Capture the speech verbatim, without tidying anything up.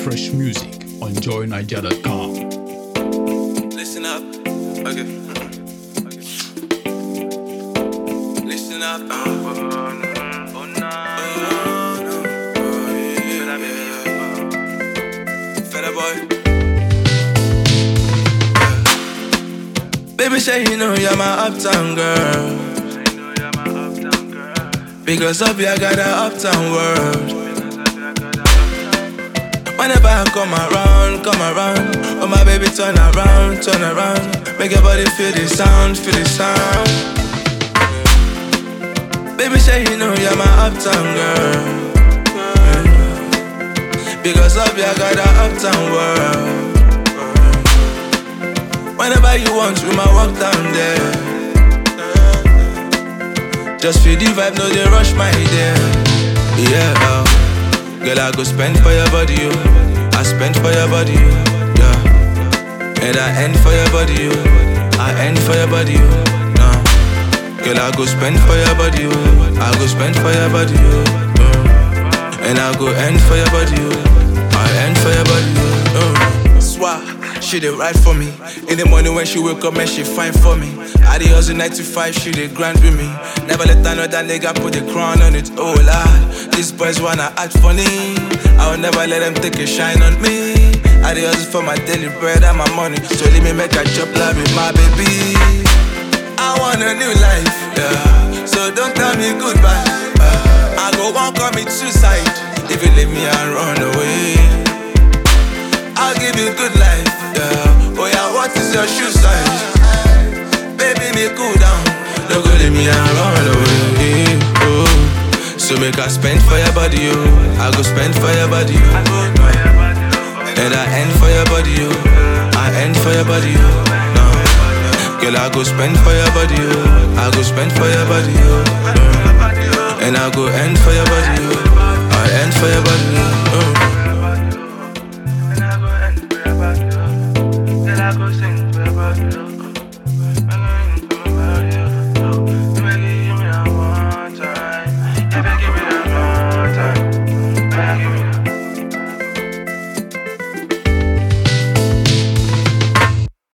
fresh music on joy niger dot com. Listen up, okay. okay. Listen up. Uh, oh, no. Oh, no. Oh, no. Oh, yeah. Fella boy. Yeah. Baby, say you know you're my uptown girl. Because of you, I got an uptown world. Whenever I come around, come around, oh my baby, turn around, turn around. Make your body feel the sound, feel the sound. Baby, say you know you're my uptown girl. Because of you, I got an uptown world. Whenever you want, you might walk down there. Just feel the vibe, no they rush my idea. Yeah, uh, girl, I go spend for your body, yo. I spend for your body, yo. Yeah. And I end for your body, yo. I end for your body, yo. Nah. Girl, I go spend for your body, yo. I go spend for your body, yo. Yeah. And I go end for your body, yo. I end for your body, yo. Yeah. Swah, she dey ride for me. In the morning when she wake up, man, she fine for me. I dey hustle nine to five, she dey grind with me. Never let another nigga put the crown on it, oh lord. These boys wanna act funny, I will never let them take a shine on me. I dey hustle for my daily bread and my money, so let me make a chop life with my baby. I want a new life, yeah. So don't tell me goodbye, uh, I go one commit suicide if you leave me and run away. I'll give you good life, yeah. Oh yeah, what is your shoe size? Baby, me cool down, don't go leave me and run away. Oh, so make I spend for your body, yo. I go spend for your body, yo. And I end for your body, yo. I end for your body, yo. No, girl, I go spend for your body, yo. I go spend for your body, yo. And I go end for your body.